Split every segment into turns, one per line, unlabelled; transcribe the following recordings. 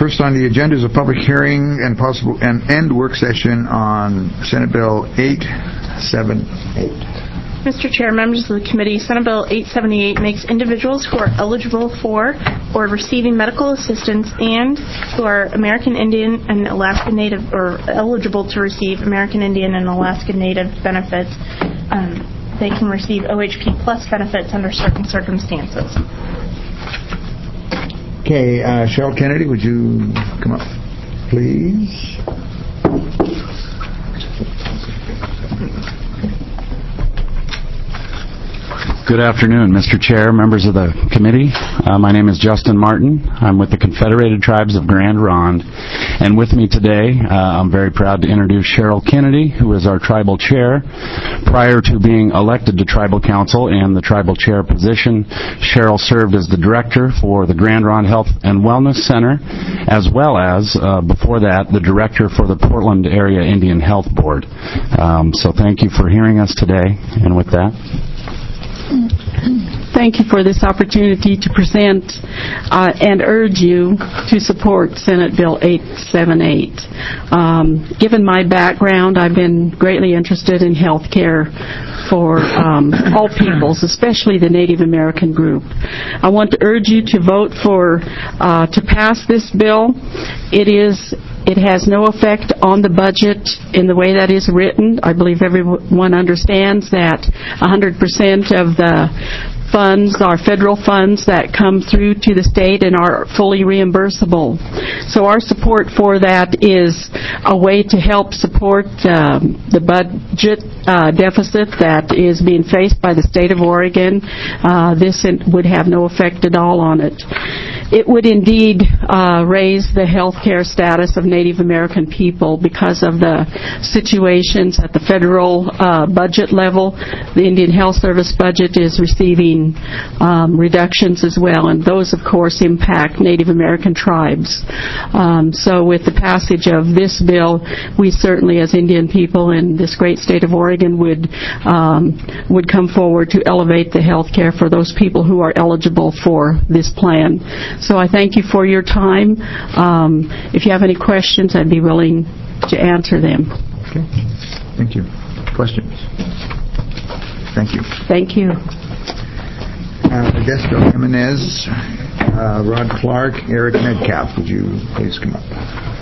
First on the agenda is a public hearing and possible end work session on Senate Bill 878.
Mr. Chair, members of the committee, Senate Bill 878 makes individuals who are eligible for or receiving medical assistance and who are American Indian and Alaska Native or eligible to receive American Indian and Alaska Native benefits. They can receive OHP plus benefits under certain circumstances.
Okay, Cheryl Kennedy, would you come up, please?
Good afternoon, Mr. Chair, members of the committee. My name is Justin Martin. I'm with the Confederated Tribes of Grand Ronde. And with me today, I'm very proud to introduce Cheryl Kennedy, who is our tribal chair. Prior to being elected to tribal council and the tribal chair position, Cheryl served as the director for the Grand Ronde Health and Wellness Center, as well as, before that, the director for the Portland Area Indian Health Board. So thank you for hearing us today. And with that,
thank you for this opportunity to present and urge you to support Senate Bill 878. Given my background, I've been greatly interested in health care for all peoples, especially the Native American group. I want to urge you to vote to pass this bill. It has no effect on the budget in the way that is written. I believe everyone understands that 100% of the funds are federal funds that come through to the state and are fully reimbursable. So our support for that is a way to help support the budget deficit that is being faced by the state of Oregon. This would have no effect at all on it. It would indeed raise the health care status of Native American people because of the situations at the federal budget level. The Indian Health Service budget is receiving reductions as well, and those, of course, impact Native American tribes. So with the passage of this bill, we certainly, as Indian people in this great state of Oregon, would come forward to elevate the health care for those people who are eligible for this plan. So I thank you for your time. If you have any questions, I'd be willing to answer them.
Okay. Thank you. Questions? Thank you.
Thank you.
Modesto Jimenez, Rod Clark, Eric Metcalf, would you please come up?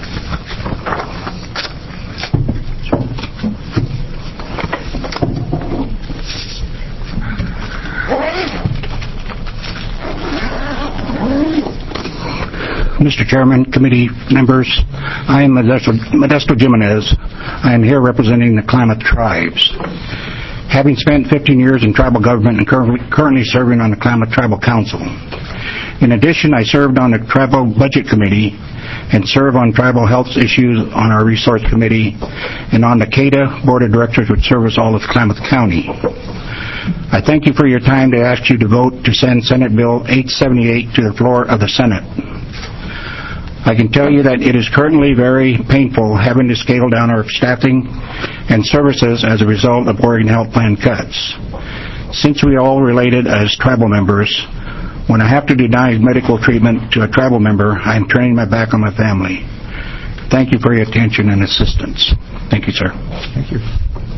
Mr. Chairman, committee members, I am Modesto Jimenez. I am here representing the Klamath Tribes. Having spent 15 years in tribal government and currently serving on the Klamath Tribal Council. In addition, I served on the Tribal Budget Committee and serve on tribal health issues on our Resource Committee and on the CADA Board of Directors, which service all of Klamath County. I thank you for your time to ask you to vote to send Senate Bill 878 to the floor of the Senate. I can tell you that it is currently very painful having to scale down our staffing and services as a result of Oregon Health Plan cuts. Since we are all related as tribal members, when I have to deny medical treatment to a tribal member, I am turning my back on my family. Thank you for your attention and assistance. Thank you, sir.
Thank you.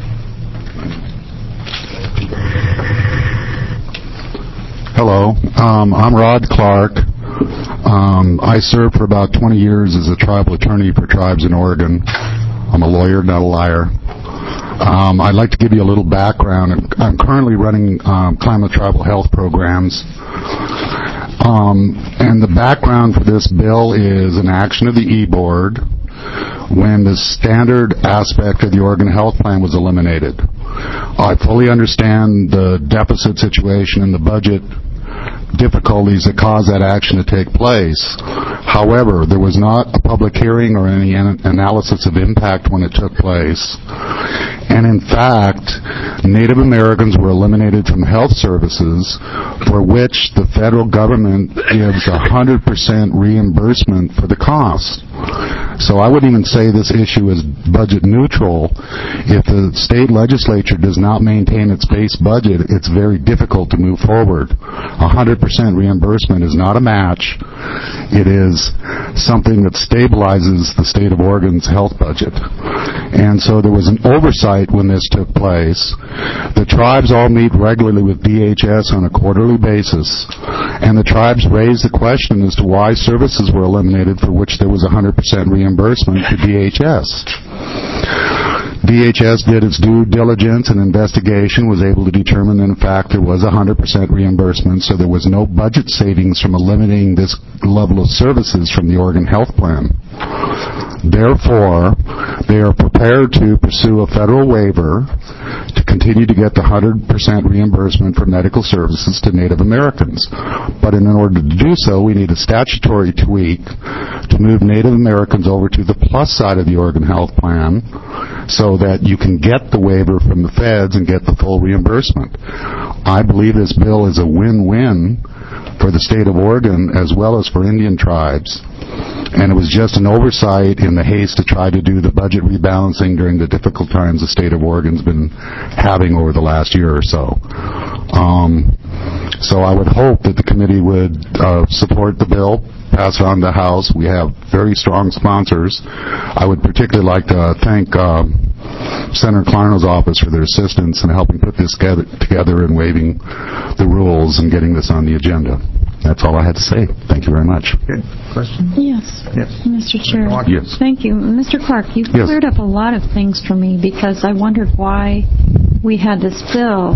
Hello, I'm Rod Clark. I served for about 20 years as a tribal attorney for tribes in Oregon. I'm a lawyer, not a liar. I'd like to give you a little background. I'm currently running Klamath Tribal Health programs. And the background for this bill is an action of the E-Board when the standard aspect of the Oregon Health Plan was eliminated. I fully understand the deficit situation and the budget difficulties that caused that action to take place. However, there was not a public hearing or any analysis of impact when it took place. And in fact, Native Americans were eliminated from health services for which the federal government gives 100% reimbursement for the cost. So I wouldn't even say this issue is budget neutral. If the state legislature does not maintain its base budget, it's very difficult to move forward. 100% reimbursement is not a match. It is something that stabilizes the state of Oregon's health budget. And so there was an oversight when this took place. The tribes all meet regularly with DHS on a quarterly basis, and the tribes raised the question as to why services were eliminated for which there was 100% reimbursement to DHS. DHS did its due diligence and investigation, was able to determine that in fact there was 100% reimbursement, so there was no budget savings from eliminating this level of services from the Oregon Health Plan. Therefore, they are prepared to pursue a federal waiver to continue to get the 100% reimbursement for medical services to Native Americans. But in order to do so, we need a statutory tweak to move Native Americans over to the plus side of the Oregon Health Plan so that you can get the waiver from the feds and get the full reimbursement. I believe this bill is a win-win for the state of Oregon as well as for Indian tribes. And it was just an oversight in the haste to try to do the budget rebalancing during the difficult times the state of Oregon's been having over the last year or so. So I would hope that the committee would support the bill, pass it on to the House. We have very strong sponsors. I would particularly like to thank Senator Clarno's office for their assistance in helping put this together and waiving the rules and getting this on the agenda. That's all I had to say. Thank you very much.
Good. Question?
Yes. Mr. Chair.
Yes.
Thank you. Mr. Clark, you cleared up a lot of things for me because I wondered why we had this bill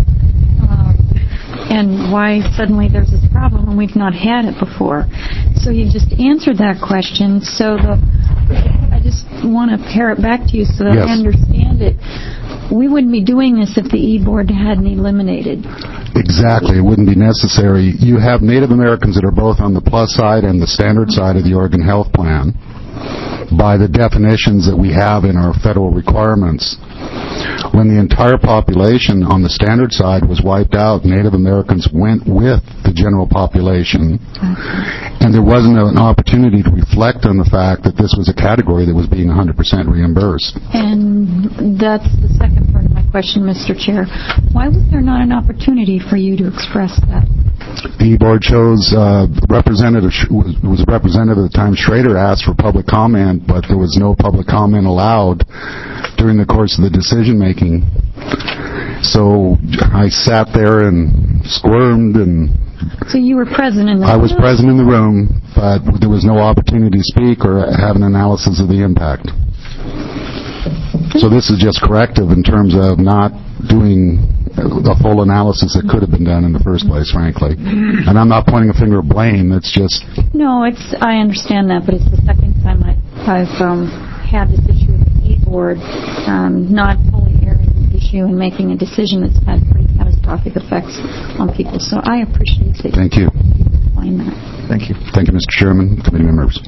and why suddenly there's this problem and we've not had it before. So you just answered that question. So I just want to pare it back to you so that I understand it. We wouldn't be doing this if the E-Board hadn't eliminated.
Exactly. It wouldn't be necessary. You have Native Americans that are both on the plus side and the standard side of the Oregon Health Plan. By the definitions that we have in our federal requirements, when the entire population on the standard side was wiped out, Native Americans went with the general population, and there wasn't an opportunity to reflect on the fact that this was a category that was being 100% reimbursed.
And that's the second part of my question, Mr. Chair. Why was there not an opportunity for you to express that?
The board chose Representative was a representative at the time. Schrader asked for public comment, but there was no public comment allowed during the course of the decision making. So I sat there and squirmed and.
So you were present in the room?
I was present in the room, but there was no opportunity to speak or have an analysis of the impact. So this is just corrective in terms of not doing a full analysis that could have been done in the first place, frankly. And I'm not pointing a finger of blame. It's just... No,
I understand that, but it's the second time I've had this issue with the E-Board not fully airing the issue and making a decision that's had pretty catastrophic effects on people. So I appreciate that.
Thank you.
Explain that.
Thank you. Thank you, Mr. Chairman, committee members.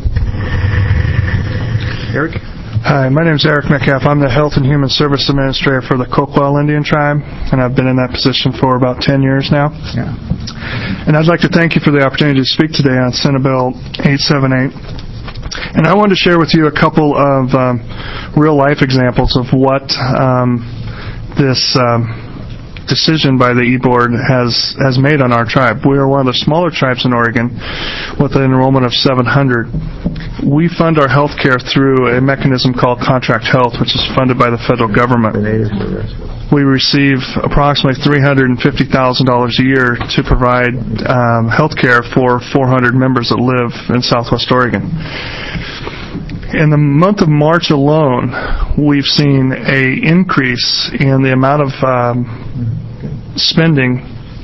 Eric?
Hi, my name is Eric Metcalf. I'm the Health and Human Service Administrator for the Coquille Indian Tribe, and I've been in that position for about 10 years now.
Yeah.
And I'd like to thank you for the opportunity to speak today on Senate Bill 878. And I wanted to share with you a couple of real-life examples of what this decision by the E-Board has made on our tribe. We are one of the smaller tribes in Oregon with an enrollment of 700. We fund our health care through a mechanism called Contract Health, which is funded by the federal government. We receive approximately $350,000 a year to provide health care for 400 members that live in Southwest Oregon. In the month of March alone, we've seen an increase in the amount of spending,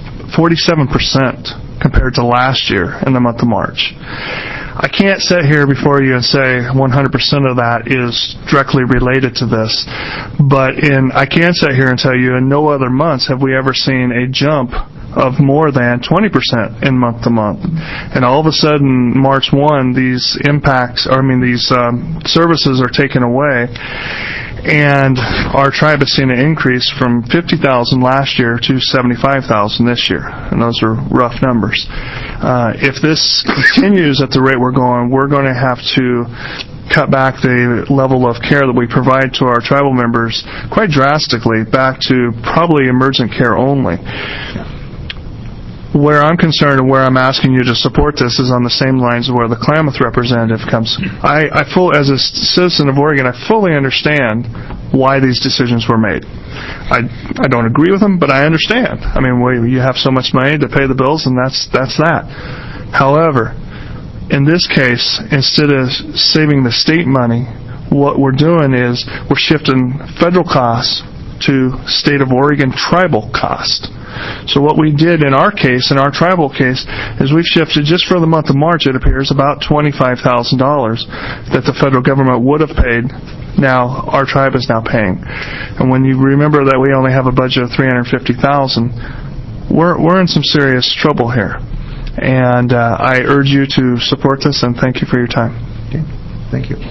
47% compared to last year in the month of March. I can't sit here before you and say 100% of that is directly related to this, but I can sit here and tell you in no other months have we ever seen a jump of more than 20% in month to month. And all of a sudden, March 1, these services are taken away, and our tribe has seen an increase from 50,000 last year to 75,000 this year, and those are rough numbers. If this continues at the rate we're going to have to cut back the level of care that we provide to our tribal members quite drastically back to probably emergent care only. Where I'm concerned and where I'm asking you to support this is on the same lines where the Klamath representative comes. As a citizen of Oregon, I fully understand why these decisions were made. I don't agree with them, but I understand. I mean, you have so much money to pay the bills, and that's that. However, in this case, instead of saving the state money, what we're doing is we're shifting federal costs to state of Oregon tribal cost. So what we did in our case, in our tribal case, is we've shifted, just for the month of March, it appears, about $25,000 that the federal government would have paid. Now, our tribe is now paying. And when you remember that we only have a budget of $350,000, we're in some serious trouble here. And I urge you to support this, and thank you for your time.
Okay. Thank you.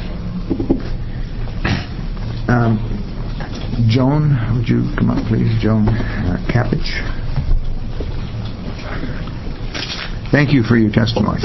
Joan, would you come up, please? Joan Capich. Thank you for your testimony.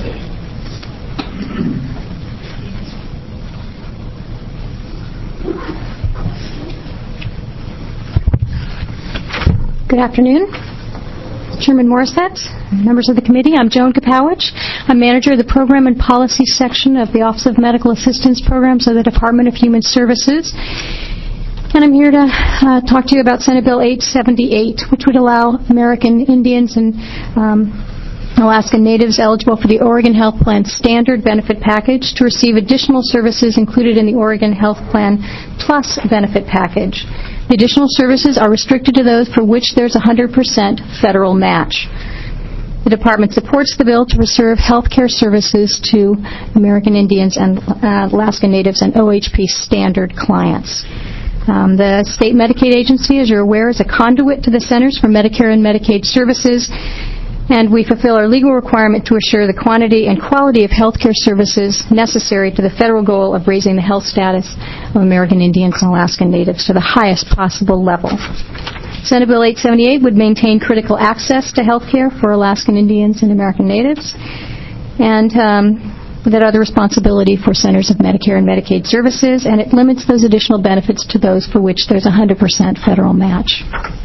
Good afternoon. Chairman Morissette, members of the committee, I'm Joan Kapowicz. I'm manager of the Program and Policy section of the Office of Medical Assistance Programs of the Department of Human Services. And I'm here to talk to you about Senate Bill 878, which would allow American Indians and Alaskan Natives eligible for the Oregon Health Plan Standard Benefit Package to receive additional services included in the Oregon Health Plan Plus Benefit Package. The additional services are restricted to those for which there's 100% federal match. The Department supports the bill to preserve health care services to American Indians and Alaskan Natives and OHP standard clients. The State Medicaid Agency, as you're aware, is a conduit to the Centers for Medicare and Medicaid Services, and we fulfill our legal requirement to assure the quantity and quality of health care services necessary to the federal goal of raising the health status of American Indians and Alaskan Natives to the highest possible level. Senate Bill 878 would maintain critical access to health care for Alaskan Indians and American Natives, and that are the responsibility for Centers of Medicare and Medicaid Services, and it limits those additional benefits to those for which there's 100% federal match.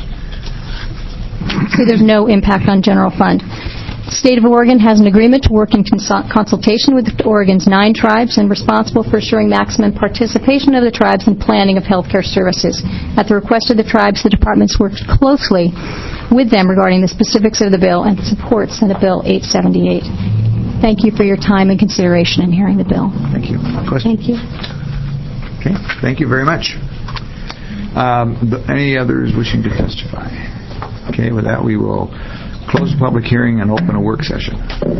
So there's no impact on general fund. The State of Oregon has an agreement to work in consultation with Oregon's 9 tribes and responsible for assuring maximum participation of the tribes in planning of healthcare services. At the request of the tribes, the departments worked closely with them regarding the specifics of the bill and supports Senate Bill 878. Thank you for your time and consideration in hearing the bill.
Thank you. Question?
Thank you.
Okay. Thank you very much. Any others wishing to testify? Okay. With that, we will close the public hearing and open a work session.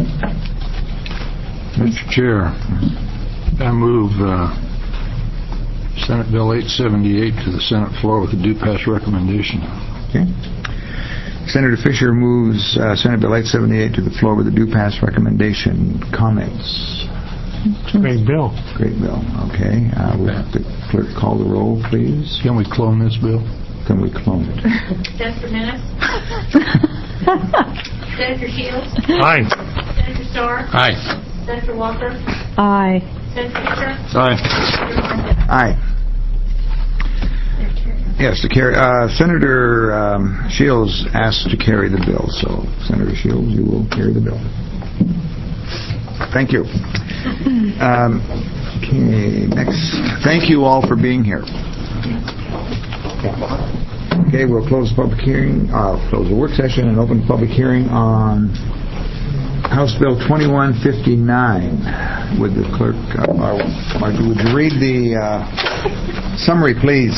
Mr. Chair, I move Senate Bill 878 to the Senate floor with a due pass recommendation.
Okay. Senator Fisher moves Senate Bill 878 to the floor with a due pass recommendation. Comments?
Great bill.
Great bill. Okay. We'll have the clerk call the roll, please.
Can we clone this bill?
Can we clone it?
Senator Menace? Senator Shields?
Aye.
Senator Starr?
Aye.
Senator Walker?
Aye.
Senator Fisher?
Aye.
Aye. Yes, to carry. Senator Shields asked to carry the bill, so Senator Shields, you will carry the bill. Thank you. Okay, next. Thank you all for being here. Okay, we'll close the public hearing. Close the work session and open the public hearing on House Bill 2159. Would the clerk, Margie, would you read the summary, please?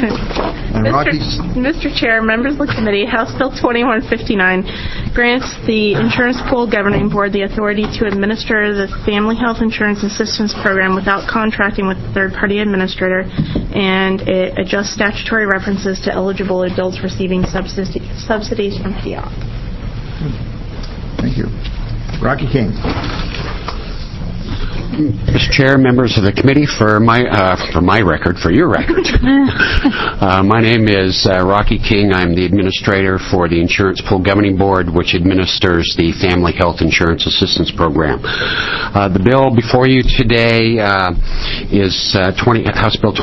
Mr. Chair, members of the committee, House Bill 2159 grants the Insurance Pool Governing Board the authority to administer the Family Health Insurance Assistance Program without contracting with a third-party administrator, and it adjusts statutory references to eligible adults receiving subsidies from FEOC.
Thank you. Rocky King.
Mr. Chair, members of the committee, for your record, my name is Rocky King. I'm the administrator for the Insurance Pool Governing Board, which administers the Family Health Insurance Assistance Program. The bill before you today is House Bill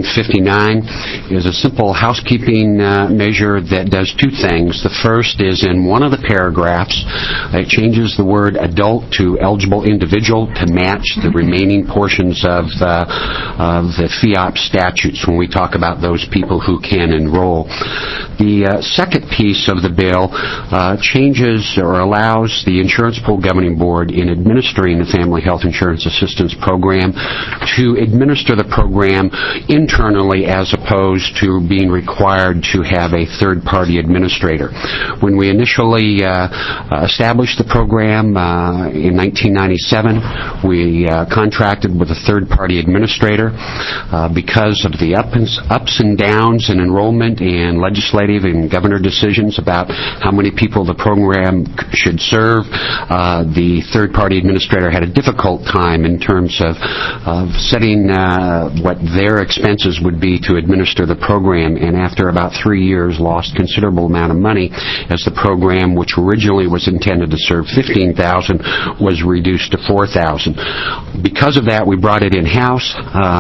2159. Is a simple housekeeping measure that does two things. The first is in one of the paragraphs, it changes the word adult to eligible individual to match the remaining portions of the FEOP statutes when we talk about those people who can enroll. The second piece of the bill changes or allows the Insurance Pool Governing Board in administering the Family Health Insurance Assistance Program to administer the program internally as opposed to being required to have a third-party administrator. When we initially established the program in 1997, we contracted with a third-party administrator. Because of the ups and downs in enrollment and legislative and governor decisions about how many people the program should serve, the third-party administrator had a difficult time in terms of setting what their expenses would be to administer the program, and after about 3 years lost considerable amount of money as the program, which originally was intended to serve 15,000, was reduced to 4,000. Because of that, we brought it in-house.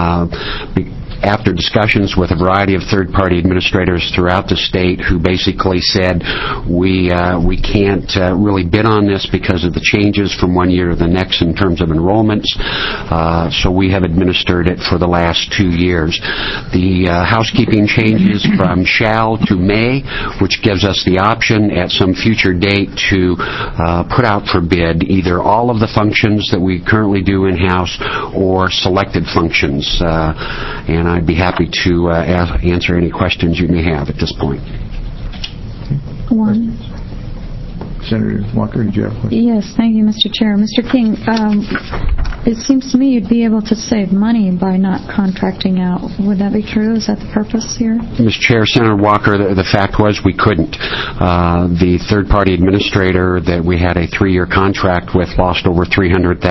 After discussions with a variety of third-party administrators throughout the state who basically said, we can't really bid on this because of the changes from one year to the next in terms of enrollments, so we have administered it for the last 2 years. The housekeeping changes from shall to may, which gives us the option at some future date to put out for bid either all of the functions that we currently do in-house or selected functions. And I'd be happy to answer any questions you may have at this point.
One.
Senator Walker, did you have a question?
Yes, thank you, Mr. Chair. Mr. King, it seems to me you'd be able to save money by not contracting out. Would that be true? Is that the purpose here?
Mr. Chair, Senator Walker, the fact was we couldn't. The third-party administrator that we had a 3-year contract with lost over $300,000,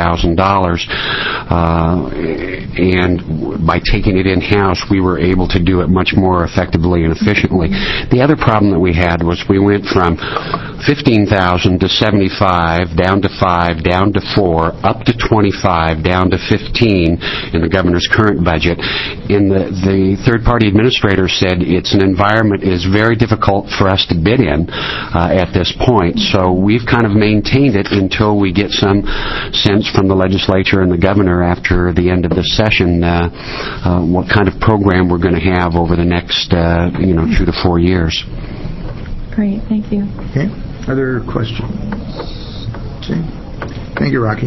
and by taking it in-house, we were able to do it much more effectively and efficiently. The other problem that we had was we went from 15,000 to 75, down to 5, down to 4, up to 25, down to 15 in the governor's current budget. And the third-party administrator said it's an environment is very difficult for us to bid in at this point. So we've kind of maintained it until we get some sense from the legislature and the governor after the end of this session what kind of program we're going to have over the next 2 to 4 years.
Great, thank you.
Okay. Other questions? Okay. Thank you, Rocky.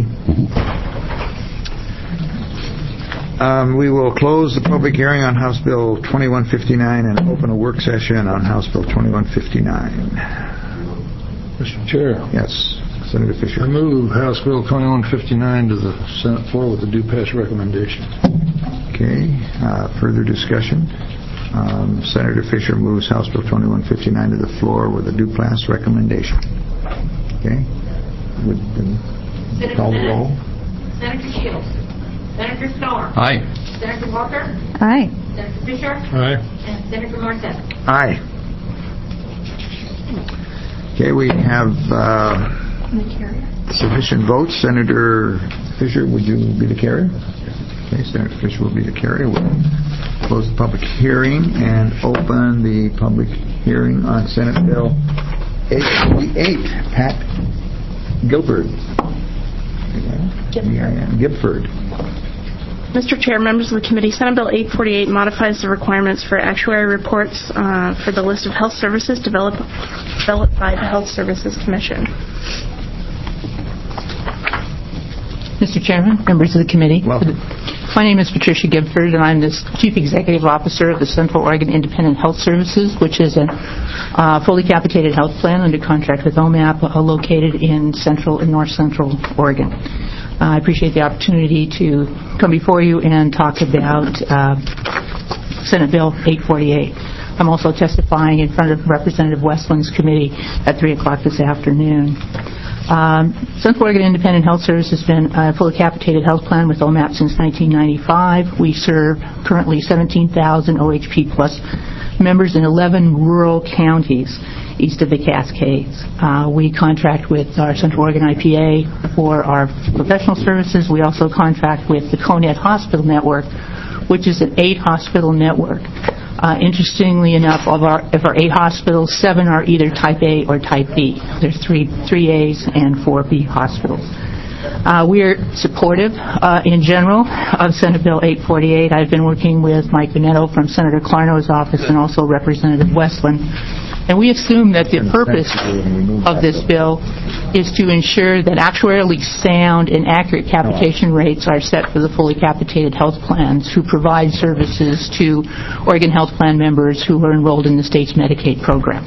We will close the public hearing on House Bill 2159 and open a work session on House Bill 2159.
Mr. Chair.
Yes, Senator Fisher.
I move House Bill 2159 to the Senate floor with a due pass recommendation.
Okay. Further discussion? Senator Fisher moves House Bill 2159 to the floor with a due pass recommendation. Okay. Would call the roll.
Senator Shields. Senator Starr.
Aye.
Senator Walker.
Aye.
Senator Fisher.
Aye.
And Senator Morset.
Aye. Okay, we have sufficient votes. Senator Fisher, would you be the carrier? Okay, Senator Fisher will be the carrier. We'll close the public hearing and open the public hearing on Senate Bill 848. Pat Gilford. Gibford.
Mr. Chair, members of the committee, Senate Bill 848 modifies the requirements for actuary reports for the list of health services developed by the Health Services Commission.
Mr. Chairman, members of the committee.
Welcome.
My name is Patricia Gibford, and I'm the Chief Executive Officer of the Central Oregon Independent Health Services, which is a fully capitated health plan under contract with OMAP located in Central and North Central Oregon. I appreciate the opportunity to come before you and talk about Senate Bill 848. I'm also testifying in front of Representative Westland's committee at 3 o'clock this afternoon. Central Oregon Independent Health Service has been a fully capitated health plan with OMAP since 1995. We serve currently 17,000 OHP plus members in 11 rural counties east of the Cascades. We contract with our Central Oregon IPA for our professional services. We also contract with the CONET Hospital Network, which is an 8-hospital network. Interestingly enough, of our 8 hospitals, 7 are either Type A or Type B. There's 3 A's and 4 B hospitals. We are supportive, in general, of Senate Bill 848. I've been working with Mike Bonetto from Senator Clarno's office and also Representative Westland. And we assume that the purpose of this bill is to ensure that actuarially sound and accurate capitation rates are set for the fully capitated health plans who provide services to Oregon Health Plan members who are enrolled in the state's Medicaid program.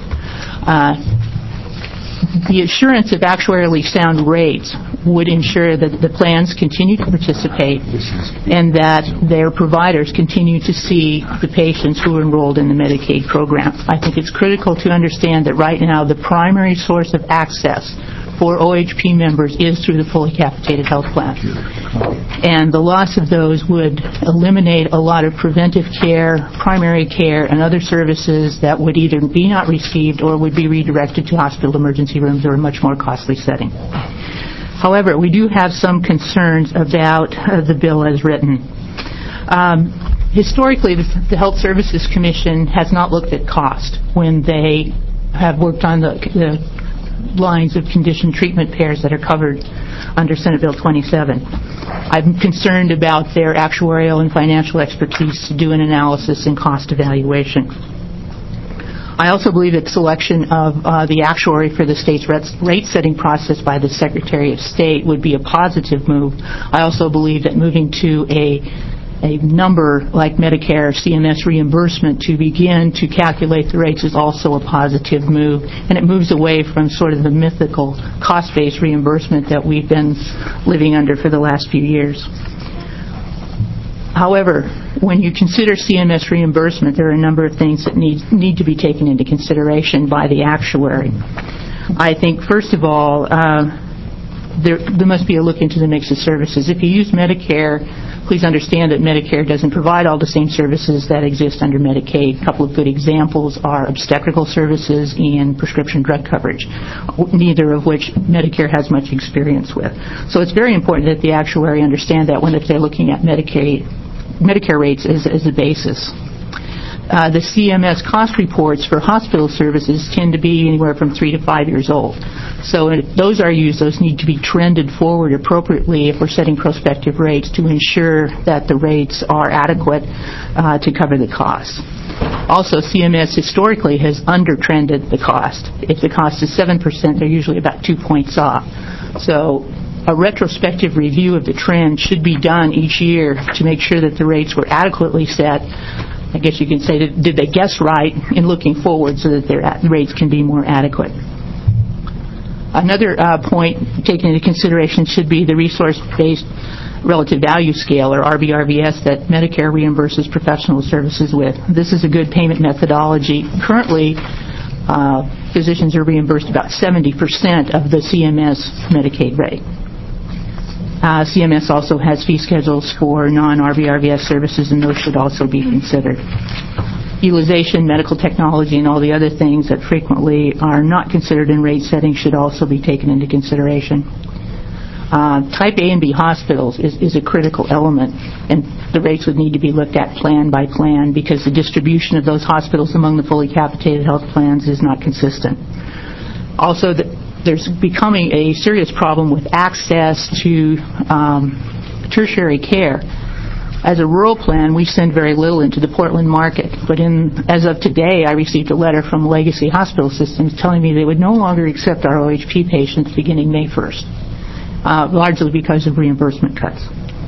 The assurance of actuarially sound rates would ensure that the plans continue to participate and that their providers continue to see the patients who are enrolled in the Medicaid program. I think it's critical to understand that right now the primary source of access for OHP members is through the fully capitated health plan. And the loss of those would eliminate a lot of preventive care, primary care, and other services that would either be not received or would be redirected to hospital emergency rooms or a much more costly setting. However, we do have some concerns about the bill as written. Historically, the Health Services Commission has not looked at cost when they have worked on the lines of condition treatment pairs that are covered under Senate Bill 27. I'm concerned about their actuarial and financial expertise to do an analysis and cost evaluation. I also believe that selection of the actuary for the state's rate-setting process by the Secretary of State would be a positive move. I also believe that moving to a number like Medicare CMS reimbursement to begin to calculate the rates is also a positive move, and it moves away from sort of the mythical cost-based reimbursement that we've been living under for the last few years. However, when you consider CMS reimbursement, there are a number of things that need to be taken into consideration by the actuary. I think, first of all, there must be a look into the mix of services. If you use Medicare, please understand that Medicare doesn't provide all the same services that exist under Medicaid. A couple of good examples are obstetrical services and prescription drug coverage, neither of which Medicare has much experience with. So it's very important that the actuary understand that if they're looking at Medicare rates as a basis. The CMS cost reports for hospital services tend to be anywhere from 3 to 5 years old. So if those are used, those need to be trended forward appropriately if we're setting prospective rates to ensure that the rates are adequate to cover the costs. Also, CMS historically has under-trended the cost. If the cost is 7%, they're usually about 2 points off. So a retrospective review of the trend should be done each year to make sure that the rates were adequately set. I guess you can say, did they guess right in looking forward so that their rates can be more adequate? Another point taken into consideration should be the resource-based relative value scale, or RBRVS, that Medicare reimburses professional services with. This is a good payment methodology. Currently, physicians are reimbursed about 70% of the CMS Medicaid rate. CMS also has fee schedules for non-RBRVS services, and those should also be considered. Utilization, medical technology, and all the other things that frequently are not considered in rate setting should also be taken into consideration. Type A and B hospitals is a critical element, and the rates would need to be looked at plan by plan because the distribution of those hospitals among the fully capitated health plans is not consistent. Also, there's becoming a serious problem with access to tertiary care. As a rural plan, we send very little into the Portland market, but as of today, I received a letter from Legacy Hospital Systems telling me they would no longer accept our OHP patients beginning May 1st, largely because of reimbursement cuts.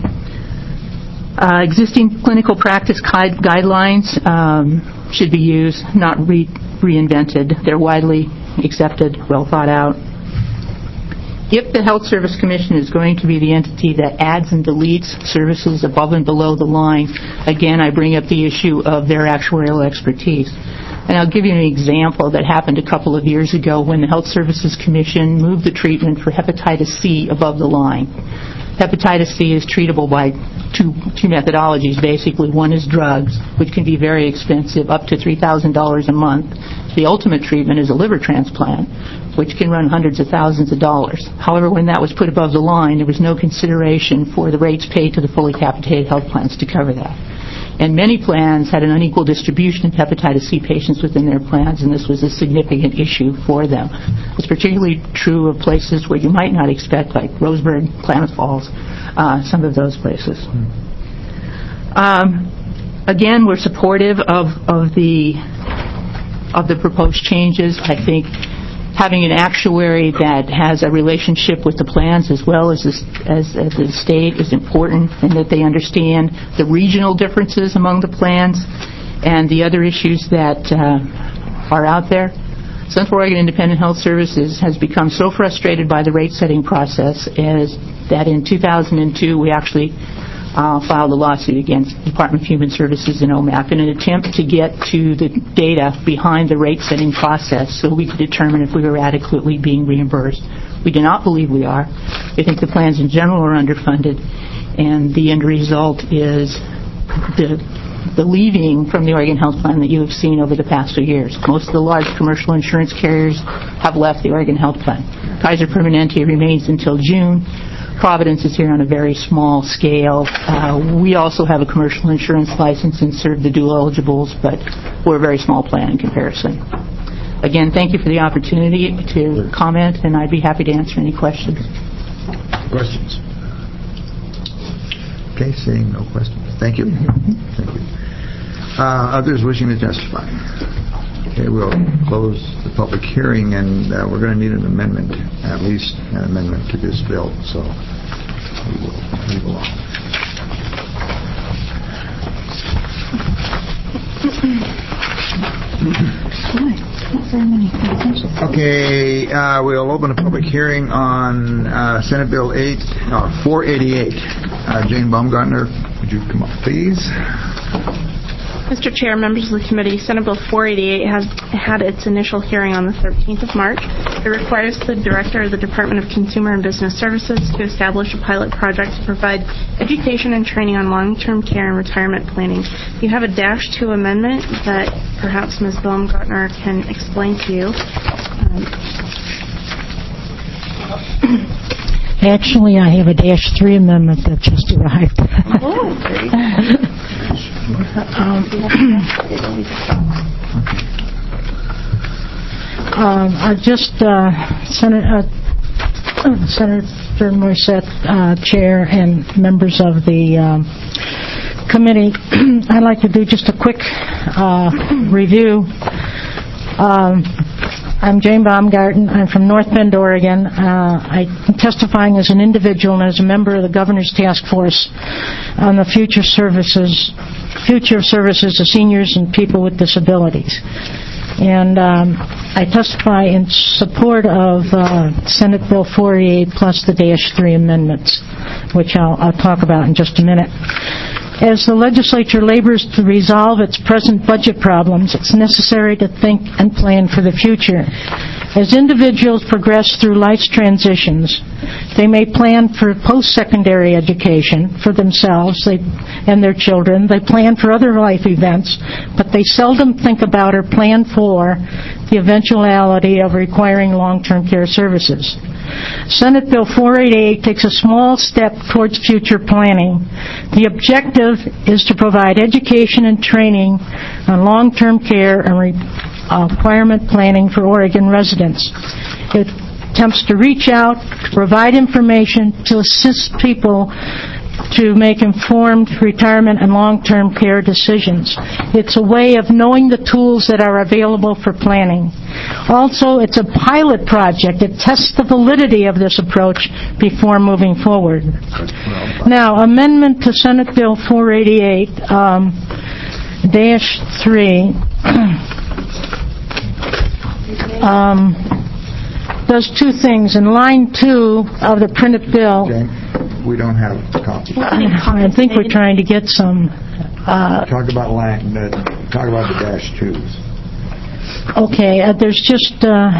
Existing clinical practice guidelines should be used, not reinvented. They're widely accepted, well thought out. If the Health Service Commission is going to be the entity that adds and deletes services above and below the line, again, I bring up the issue of their actuarial expertise. And I'll give you an example that happened a couple of years ago when the Health Services Commission moved the treatment for hepatitis C above the line. Hepatitis C is treatable by two methodologies, basically. One is drugs, which can be very expensive, up to $3,000 a month. The ultimate treatment is a liver transplant, which can run hundreds of thousands of dollars. However, when that was put above the line, there was no consideration for the rates paid to the fully capitated health plans to cover that. And many plans had an unequal distribution of hepatitis C patients within their plans, and this was a significant issue for them. It's particularly true of places where you might not expect, like Roseburg, Klamath Falls, some of those places. Again, we're supportive of the proposed changes. I think having an actuary that has a relationship with the plans as well as the state is important, and that they understand the regional differences among the plans and the other issues that are out there. Central Oregon Independent Health Services has become so frustrated by the rate-setting process that in 2002 we actually filed a lawsuit against the Department of Human Services and OMAP in an attempt to get to the data behind the rate-setting process so we could determine if we were adequately being reimbursed. We do not believe we are. We think the plans in general are underfunded, and the end result is the leaving from the Oregon Health Plan that you have seen over the past few years. Most of the large commercial insurance carriers have left the Oregon Health Plan. Kaiser Permanente remains until June. Providence is here on a very small scale. We also have a commercial insurance license and serve the dual eligibles, but we're a very small plan in comparison. Again, thank you for the opportunity to comment, and I'd be happy to answer any questions.
Questions? Okay, seeing no questions. Thank you. Thank you. Others wishing to testify? Okay, we'll close the public hearing, and we're going to need an amendment, at least an amendment to this bill, so we will move along. Okay, we'll open a public hearing on Senate Bill 488. Jane Baumgartner, would you come up, please?
Mr. Chair, members of the committee, Senate Bill 488 has had its initial hearing on the 13th of March. It requires the Director of the Department of Consumer and Business Services to establish a pilot project to provide education and training on long-term care and retirement planning. You have a -2 amendment that perhaps Ms. Baumgartner can explain to you.
Actually, I have a -3 amendment that just arrived.
Oh, great.
Senator Morissette, Chair, and members of the committee, I'd like to do just a quick review. I'm Jane Baumgarten. I'm from North Bend, Oregon. I'm testifying as an individual and as a member of the Governor's Task Force on the future of services to seniors and people with disabilities. And I testify in support of Senate Bill 488 plus the -3 amendments, which I'll talk about in just a minute. As the legislature labors to resolve its present budget problems, it's necessary to think and plan for the future. As individuals progress through life's transitions, they may plan for post-secondary education for themselves and their children. They plan for other life events, but they seldom think about or plan for the eventuality of requiring long-term care services. Senate Bill 488 takes a small step towards future planning. The objective is to provide education and training on long-term care and requirement planning for Oregon residents. It attempts to reach out, to provide information, to assist people to make informed retirement and long-term care decisions. It's a way of knowing the tools that are available for planning. Also, it's a pilot project. It tests the validity of this approach before moving forward. Now, amendment to Senate Bill 488, -3, does two things. In line 2 of the printed bill...
Okay. We don't have a copy.
I think we're trying to get some...
Talk about the -2s.
Okay, there's just,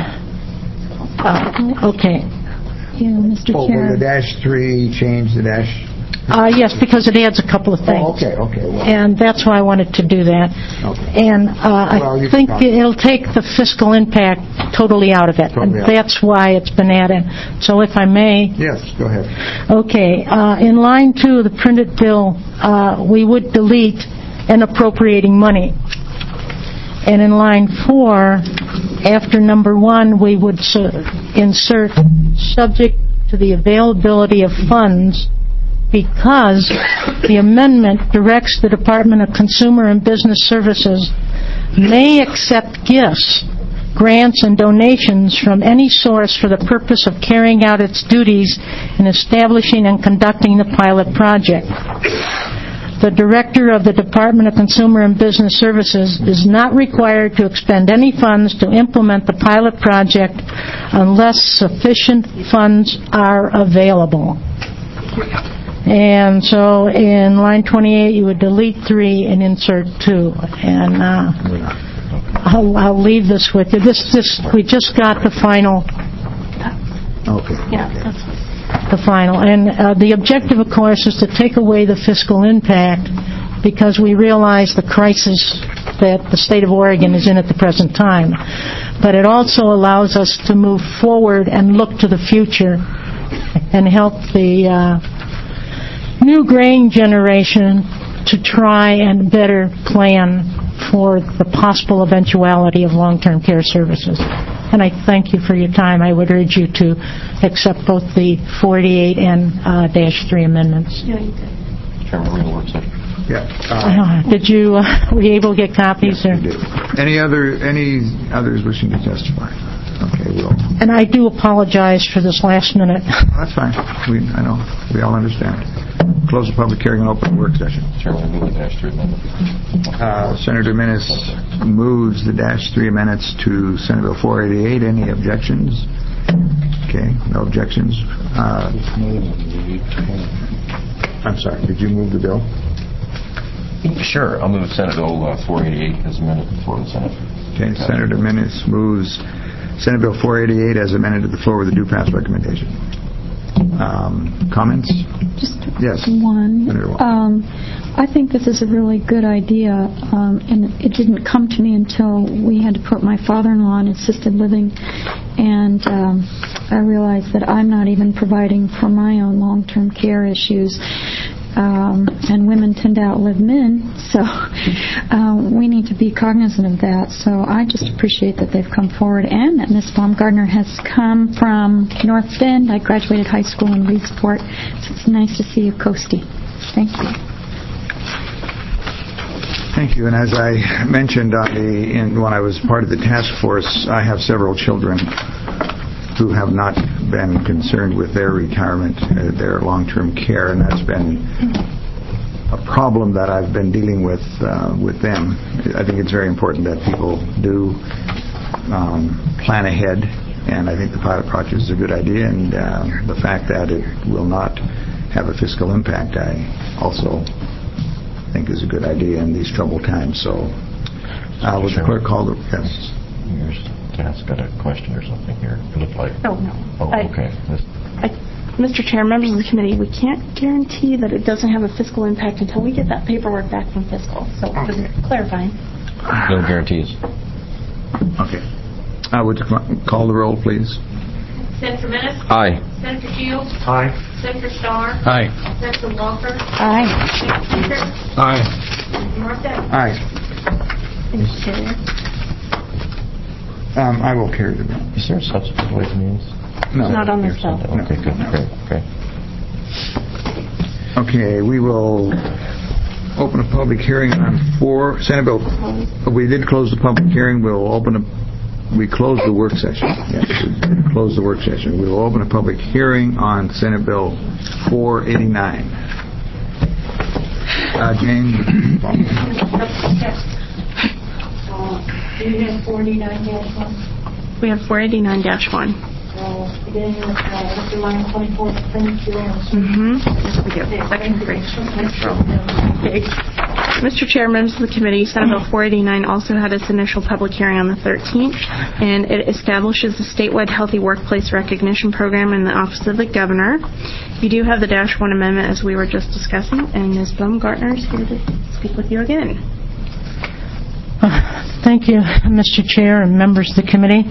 okay.
Yeah, Mr.
Oh,
Chair.
will the -3 change the dash?
Yes, because it adds a couple of things.
Oh, okay. Well,
And that's why I wanted to do that.
okay.
And I think it'll take the fiscal impact totally out of it. And that's why it's been added. So if I may...
Yes, go ahead.
Okay. In line 2 of the printed bill, we would delete "and appropriating money." And in line 4, after number 1, we would insert "subject to the availability of funds," because the amendment directs the Department of Consumer and Business Services may accept gifts, grants, and donations from any source for the purpose of carrying out its duties in establishing and conducting the pilot project. The Director of the Department of Consumer and Business Services is not required to expend any funds to implement the pilot project unless sufficient funds are available. And so in line 28, you would delete 3 and insert 2. And I'll leave this with you. We just got the final.
Okay.
Yeah.
The final. And the objective, of course, is to take away the fiscal impact, because we realize the crisis that the state of Oregon is in at the present time. But it also allows us to move forward and look to the future and help the new graying generation to try and better plan for the possible eventuality of long-term care services. And I thank you for your time. I would urge you to accept both the 488 and -3 amendments.
Yeah, you did.
Chairman, we're in a work session.
Yeah.
Were you able to get copies?
Yes, we did. Any others wishing to testify? Okay, we'll...
And I do apologize for this last minute.
That's fine. I know. We all understand. Close the public hearing and open the work session.
Chairman, we move the -3 amendment.
Senator Minnis moves the -3 amendments to Senate Bill 488. Any objections? Okay, no objections. I'm sorry, did you move the bill?
Sure, I'll move Senate Bill 488 as amended before the Senate.
Okay, Senator Minnis moves Senate Bill 488 as amended to the floor with a due pass recommendation. Comments?
Just
yes.
One. I think this is a really good idea, and it didn't come to me until we had to put my father-in-law in assisted living, and I realized that I'm not even providing for my own long-term care issues. And women tend to outlive men, so we need to be cognizant of that. So I just appreciate that they've come forward, and that Ms. Baumgartner has come from North Bend. I graduated high school in Reedsport, so it's nice to see you, Coastie. Thank you.
Thank you. And as I mentioned when I was part of the task force, I have several children who have not been concerned with their retirement, their long-term care, and that's been a problem that I've been dealing with them. I think it's very important that people do plan ahead, and I think the pilot project is a good idea, and the fact that it will not have a fiscal impact, I also think is a good idea in these troubled times. So, would the clerk call the... Yes.
I've got a question or something here. It looked like...
Oh, no.
Oh, okay.
Mr. Chair, members of the committee, we can't guarantee that it doesn't have a fiscal impact until we get that paperwork back from fiscal. So, just clarifying.
No guarantees.
Okay. Would you call the roll, please?
Senator Minnis?
Aye.
Senator Shields?
Aye.
Senator Starr?
Aye.
Senator Walker?
Aye.
Senator Fisher?
Aye.
Senator Morissette?
Aye.
Mr. Chair.
I will carry the bill.
Is there a substitute way to means?
No.
Not on this bill.
Okay, good. Great. Okay.
Okay, we will open a public hearing on Senate Bill. We did close the public hearing. We closed the work session. Yes, we closed the work session. We will open a public hearing on Senate Bill 489. Jane?
Do you have 49-1?
We have 489-1.
Beginning with line 24,
Mm-hmm. Yes, we do. Second grade. Mr. Chair, members of the committee, Senate Bill 489 also had its initial public hearing on the 13th, and it establishes a statewide healthy workplace recognition program in the Office of the Governor. You do have the -1 amendment, as we were just discussing, and Ms. Baumgartner is here to speak with you again.
Thank you, Mr. Chair and members of the committee.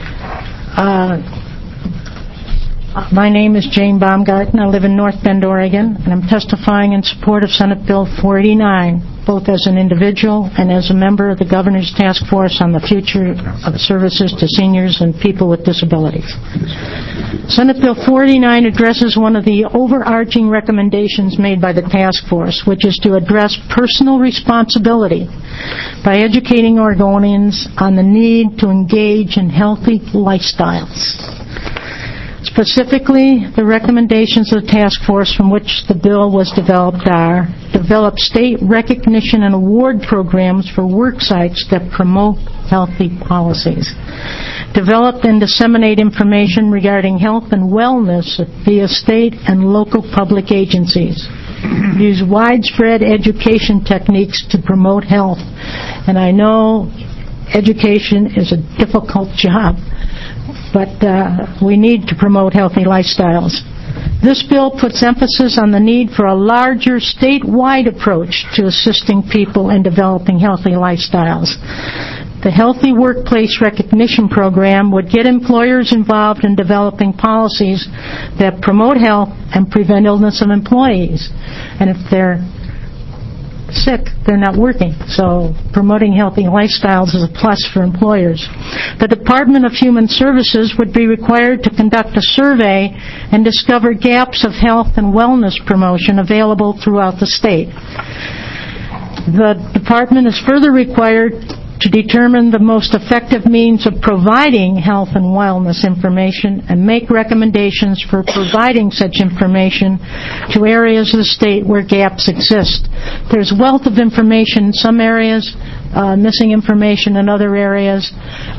My name is Jane Baumgarten. I live in North Bend, Oregon, and I'm testifying in support of Senate Bill 489, both as an individual and as a member of the Governor's Task Force on the Future of Services to Seniors and People with Disabilities. Senate Bill 489 addresses one of the overarching recommendations made by the task force, which is to address personal responsibility by educating Oregonians on the need to engage in healthy lifestyles. Specifically, the recommendations of the task force from which the bill was developed are: develop state recognition and award programs for work sites that promote healthy policies, develop and disseminate information regarding health and wellness via state and local public agencies, use widespread education techniques to promote health. And I know education is a difficult job, but we need to promote healthy lifestyles. This bill puts emphasis on the need for a larger statewide approach to assisting people in developing healthy lifestyles. The Healthy Workplace Recognition Program would get employers involved in developing policies that promote health and prevent illness of employees. And if they're sick, they're not working. So promoting healthy lifestyles is a plus for employers. The Department of Human Services would be required to conduct a survey and discover gaps of health and wellness promotion available throughout the state. The department is further required to determine the most effective means of providing health and wellness information and make recommendations for providing such information to areas of the state where gaps exist. There's wealth of information in some areas, missing information in other areas,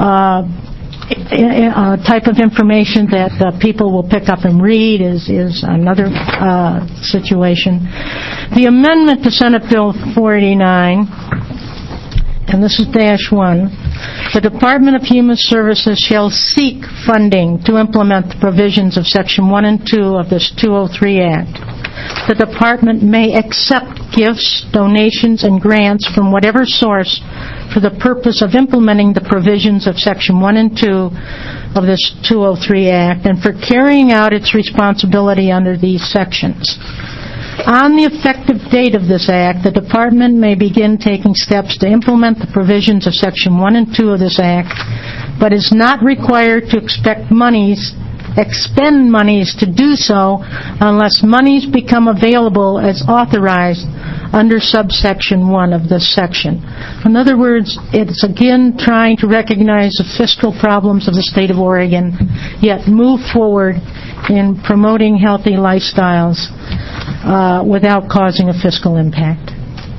type of information that people will pick up and read is another situation. The amendment to Senate Bill 489, and this is -1, the Department of Human Services shall seek funding to implement the provisions of Section 1 and 2 of this 203 Act. The Department may accept gifts, donations, and grants from whatever source for the purpose of implementing the provisions of Section 1 and 2 of this 203 Act and for carrying out its responsibility under these sections. On the effective date of this Act, the Department may begin taking steps to implement the provisions of Section 1 and 2 of this Act, but is not required to expend monies to do so unless monies become available as authorized under subsection 1 of this section. In other words, it's again trying to recognize the fiscal problems of the state of Oregon, yet move forward in promoting healthy lifestyles without causing a fiscal impact.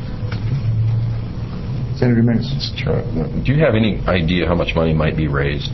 Senator Minnis.
Do you have any idea how much money might be raised?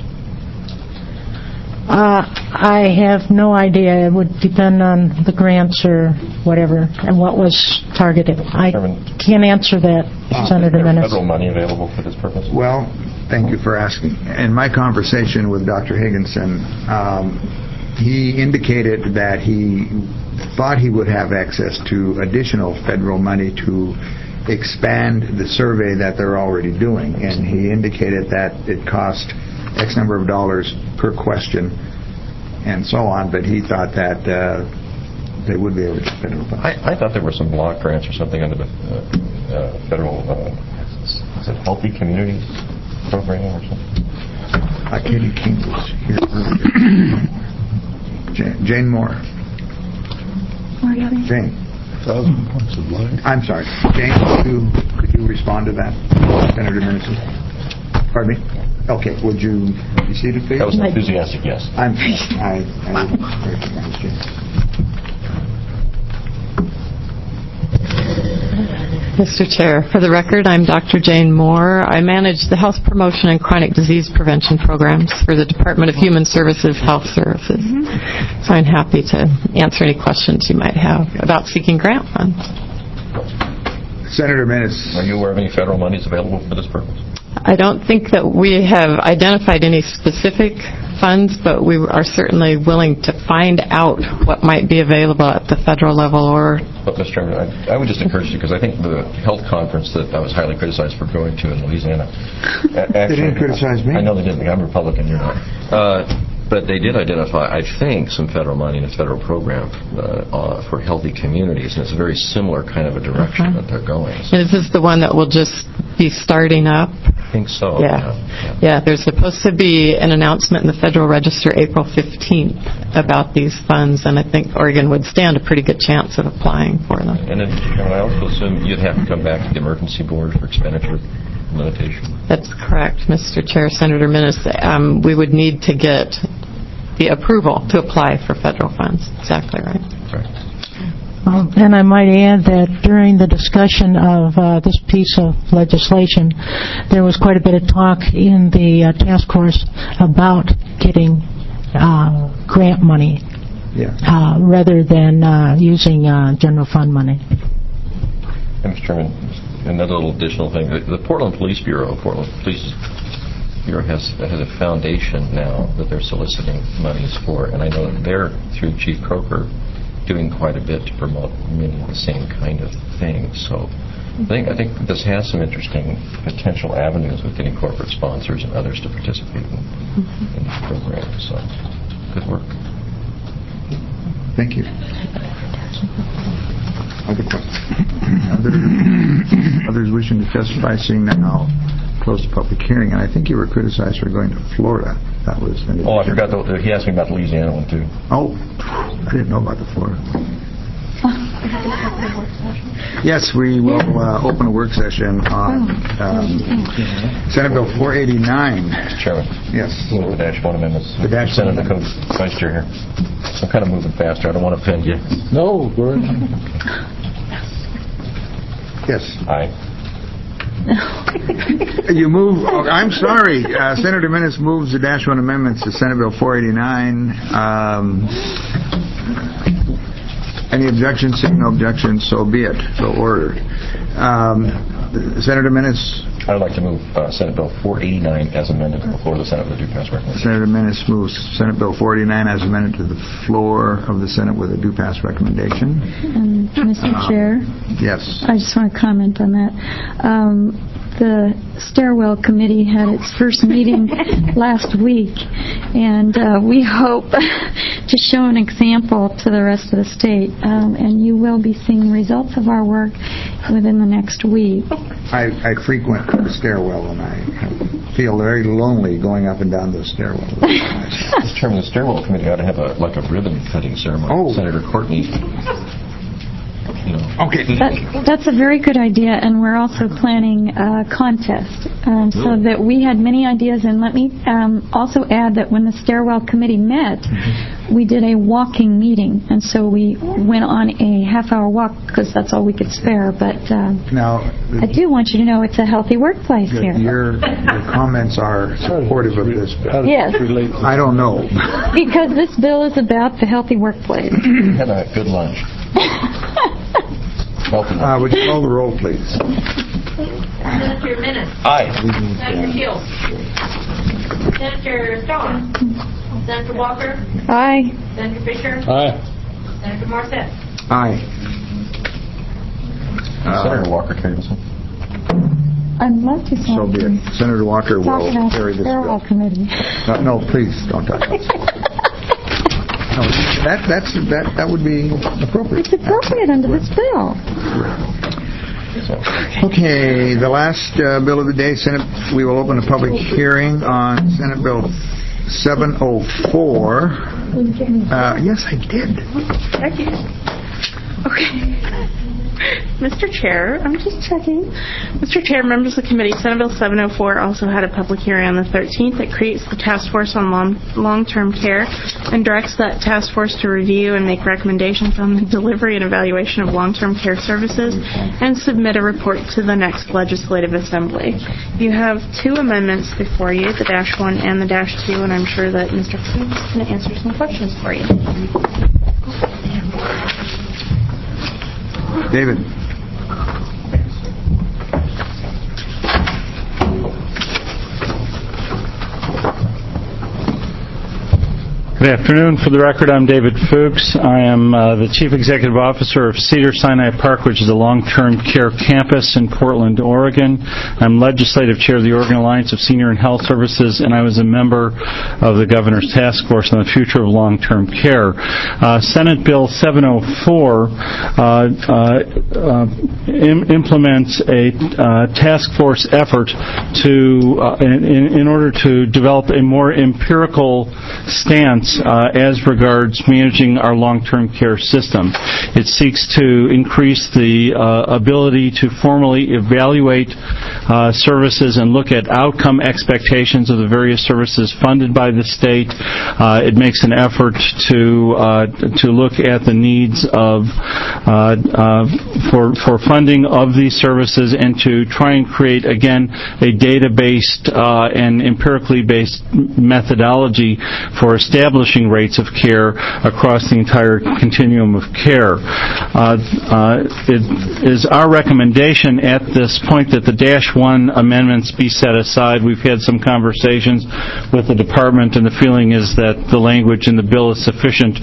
I have no idea. It would depend on the grants or whatever and what was targeted. I can't answer that, Senator Minnis.
Is there federal money available for this purpose?
Well, thank you for asking. In my conversation with Dr. Higginson, he indicated that he thought he would have access to additional federal money to expand the survey that they're already doing. And he indicated that it cost X number of dollars per question and so on, but he thought that they would be able to spend it.
I thought there were some block grants or something under the federal, is it Healthy Communities program or something?
Katie King was here earlier. Jane Moore. Jane. I'm sorry. Jane, could you respond to that, Senator Minnis? Pardon me? Okay, would you be seated, please?
That was an enthusiastic yes.
I recognize Jane.
Mr. Chair, for the record, I'm Dr. Jane Moore. I manage the Health Promotion and Chronic Disease Prevention Programs for the Department of Human Services Health Services. So I'm happy to answer any questions you might have about seeking grant funds.
Senator Menace.
Are you aware of any federal monies available for this purpose?
I don't think that we have identified any specific funds, but we are certainly willing to find out what might be available at the federal level.
But, Mr. Chairman, I would just encourage you, because I think the health conference that I was highly criticized for going to in Louisiana.
They didn't criticize me.
I know they didn't. I'm Republican, you're not. But they did identify, I think, some federal money in a federal program for healthy communities, and it's a very similar kind of a direction that they're going.
And is this the one that will just be starting up?
I think so.
Yeah, there's supposed to be an announcement in the Federal Register April 15th about these funds, and I think Oregon would stand a pretty good chance of applying for them.
And then, I also assume you'd have to come back to the Emergency Board for expenditure limitation.
That's correct, Mr. Chair. Senator Menace, we would need to get the approval to apply for federal funds. Exactly right.
And I might add that during the discussion of this piece of legislation, there was quite a bit of talk in the task force about getting grant money rather than using general fund money.
Mr. Chairman, another little additional thing. The Portland Police Bureau has a foundation now that they're soliciting monies for, and I know that they're, through Chief Croker, doing quite a bit to promote many of the same kind of things. So I think this has some interesting potential avenues with getting corporate sponsors and others to participate in these programs. So good work.
Thank you. Other questions? Others wishing to testify? Seeing none, I'll close the public hearing. And I think you were criticized for going to Florida. That was.
Oh, I forgot. He asked me about the Louisiana one too.
Oh, I didn't know about the Florida. Yes, we will open a work session on Senate Bill 489.
Mr. Chairman.
Yes.
The -1 amendments.
The -1
Senator Vice Chair here. I'm kind of moving faster. I don't want to offend you.
No, go ahead.
Yes.
Aye.
You move. Oh, I'm sorry. Senator Menace moves the -1 amendments to Senate Bill 489. Any objections? Seeing no objections, so be it. So ordered. Senator Menace.
I would like to move Senate Bill 489 as amended to the floor of the Senate with a due pass recommendation.
Senator Menace moves Senate Bill 489 as amended to the floor of the Senate with a due pass recommendation.
Mr. Chair?
Yes.
I just want to comment on that. The Stairwell Committee had its first meeting last week, and we hope to show an example to the rest of the state. And you will be seeing results of our work within the next week.
I frequent the stairwell, and I feel very lonely going up and down those stairwells.
Mr. Chairman, the Stairwell Committee ought to have a ribbon cutting ceremony.
Oh.
Senator Courtney.
Okay.
That's a very good idea, and we're also planning a contest so that we had many ideas. And let me also add that when the Stairwell Committee met, we did a walking meeting, and so we went on a half-hour walk because that's all we could spare. But
now,
I do want you to know it's a healthy workplace here.
Your comments are supportive of this bill.
Yes.
I don't know.
Because this bill is about the healthy workplace.
Had a good lunch.
Would you call the roll, please?
Senator Menace.
Aye.
Senator Hill. Senator Starr. Senator Walker.
Aye.
Senator Fisher.
Aye.
Senator Morissette.
Aye.
Senator Walker carried this one.
I'd love to
So be it. Senator Walker will carry this bill.
Committee.
No, please don't talk about it. No, that would be appropriate.
It's appropriate under this bill.
Okay, the last bill of the day, Senate. We will open a public hearing on Senate Bill 704. Yes, I did.
Thank you. Okay. Mr. Chair, I'm just checking. Mr. Chair, members of the committee, Senate Bill 704 also had a public hearing on the 13th that creates the Task Force on Long-Term Care and directs that task force to review and make recommendations on the delivery and evaluation of long-term care services and submit a report to the next legislative assembly. You have two amendments before you, the -1 and the -2, and I'm sure that Mr. King is going to answer some questions for you.
David.
Good afternoon. For the record, I'm David Fuchs. I am the Chief Executive Officer of Cedar-Sinai Park, which is a long-term care campus in Portland, Oregon. I'm Legislative Chair of the Oregon Alliance of Senior and Health Services, and I was a member of the Governor's Task Force on the Future of Long-Term Care. Senate Bill 704 implements a task force effort in order to develop a more empirical stance as regards managing our long-term care system. It seeks to increase the ability to formally evaluate services and look at outcome expectations of the various services funded by the state. It makes an effort to look at the needs for funding of these services and to try and create, again, a data-based and empirically based methodology for establishing rates of care across the entire continuum of care. It is our recommendation at this point that the -1 amendments be set aside. We've had some conversations with the department, and the feeling is that the language in the bill is sufficient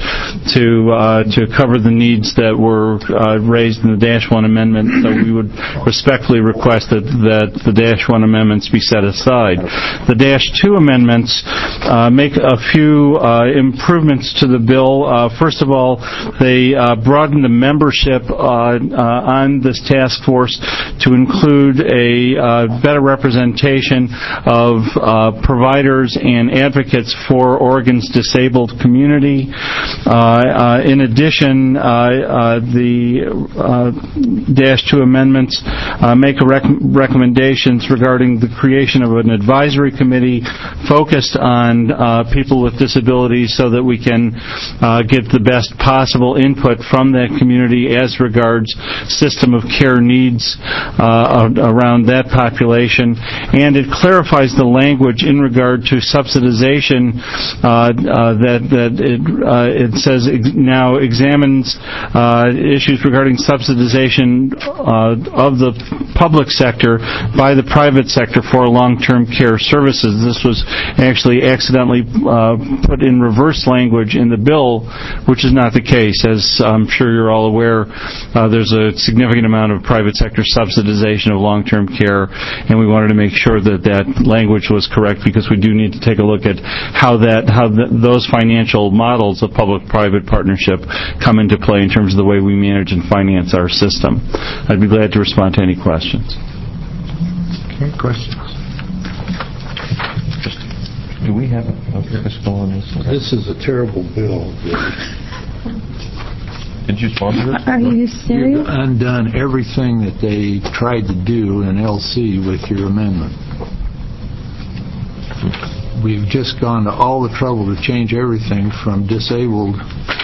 to cover the needs that were raised in the -1 amendment, so we would respectfully request that the -1 amendments be set aside. The -2 amendments make a few improvements to the bill. First of all, they broaden the membership on this task force to include a better representation of providers and advocates for Oregon's disabled community. In addition, the -2 amendments make recommendations regarding the creation of an advisory committee focused on people with disabilities so that we can get the best possible input from that community as regards system of care needs around that population. And it clarifies the language in regard to subsidization that it says now examines issues regarding subsidization of the public sector by the private sector for long-term care services. This was actually accidentally put in reverse language in the bill, which is not the case. As I'm sure you're all aware, there's a significant amount of private sector subsidization of long-term care, and we wanted to make sure that that language was correct because we do need to take a look at how those financial models of public-private partnership come into play in terms of the way we manage and finance our system. I'd be glad to respond to any questions.
Okay, questions?
Do we have a fiscal on this?
This is a terrible bill.
Did you sponsor it?
Are you serious?
You've undone everything that they tried to do in LC with your amendment. We've just gone to all the trouble to change everything from disabled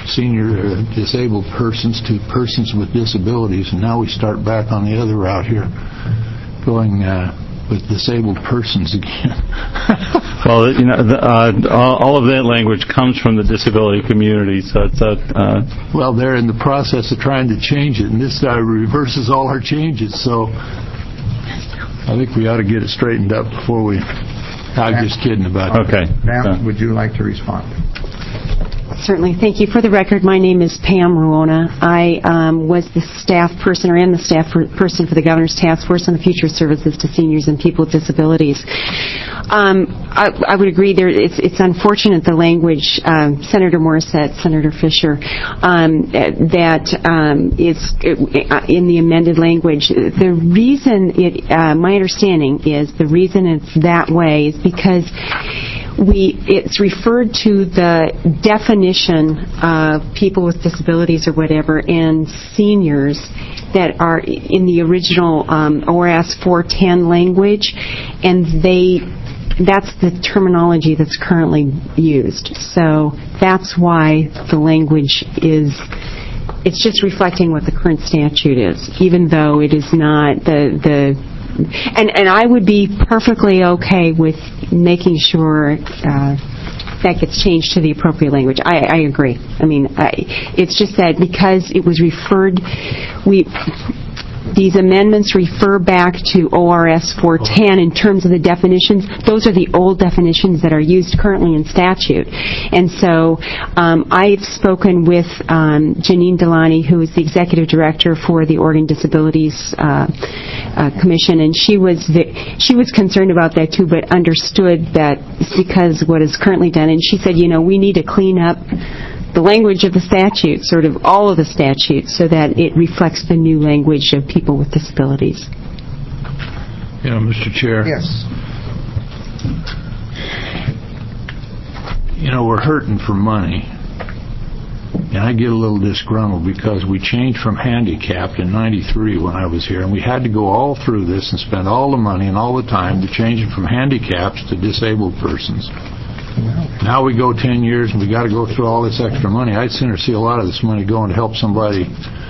persons to persons with disabilities, and now we start back on the other route here, going with disabled persons again.
Well, all of that language comes from the disability community, so it's
well, they're in the process of trying to change it, and this reverses all our changes. So I think we ought to get it straightened up before we. I'm just kidding about it.
Okay.
Pam, would you like to respond?
Certainly. Thank you. For the record, my name is Pam Ruona. I was the staff person, or am the staff person for the Governor's Task Force on the Future Services to Seniors and People with Disabilities. I would agree it's unfortunate the language, Senator Morissette, Senator Fisher, that is in the amended language. The reason my understanding is the reason it's that way is because it's referred to the definition of people with disabilities or whatever and seniors that are in the original ORS 410 language, and that's the terminology that's currently used. So that's why the language it's just reflecting what the current statute is, even though it is not and I would be perfectly okay with making sure that gets changed to the appropriate language. I agree. I mean, it's just that because it was referred, these amendments refer back to ORS 410 in terms of the definitions. Those are the old definitions that are used currently in statute. And so I've spoken with Janine Delani, who is the Executive Director for the Oregon Disabilities Commission, and she was concerned about that too, but understood that it's because what is currently done. And she said, we need to clean up the language of the statute, sort of all of the statutes, so that it reflects the new language of people with disabilities.
Mr. Chair.
Yes.
We're hurting for money. And I get a little disgruntled because we changed from handicapped in 93 when I was here, and we had to go all through this and spend all the money and all the time to change it from handicaps to disabled persons. Now we go 10 years and we got to go through all this extra money. I'd sooner see a lot of this money going to help somebody